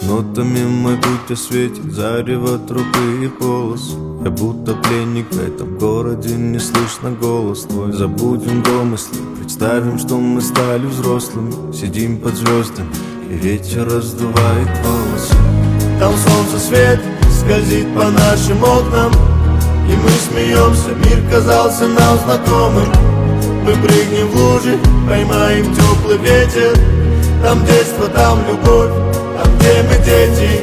Нотами мой путь осветит зарево трубы и полос. Я будто пленник в этом городе, не слышно голос твой. Забудем домыслы, представим, что мы стали взрослыми. Сидим под звездами, и ветер раздувает волосы. Там солнце свет скользит по нашим окнам, и мы смеемся, мир казался нам знакомым. Мы прыгнем в лужи, поймаем теплый ветер. Там детство, там любовь, там, где мы дети.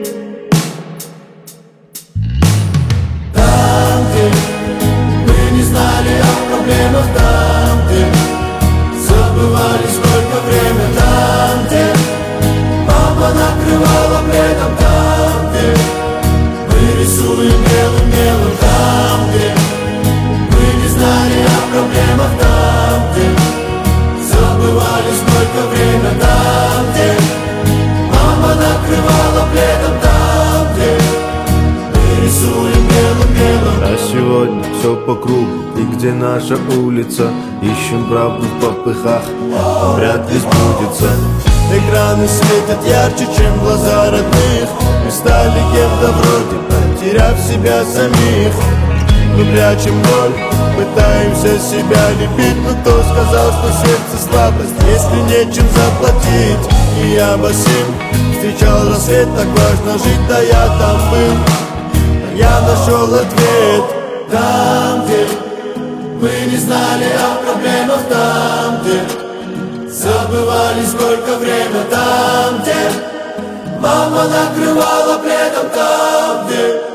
Там, где мы не знали о проблемах, там, где забывали, сколько время. Там, где мама накрывала пледом, там, где мы рисуем белым мелом. Там, где мы не знали о проблемах, там, где забывали, сколько время. Там, где мама накрывала пледом, там, где мы рисуем белым-белым. А сегодня все по кругу, и где наша улица? Ищем правду в попыхах, но вряд ли сбудется. Экраны светят ярче, чем глаза родных. Мы стали кем-то вроде, потеряв себя самих. Мы прячем боль, пытаемся себя любить. Но кто сказал, что сердце слабость, если нечем заплатить? И я босым встречал рассвет, так важно жить. Да я там был, но я нашел ответ. Там, где мы не знали о проблемах, там, где забывали, сколько время. Там, где мама накрывала пледом, там, где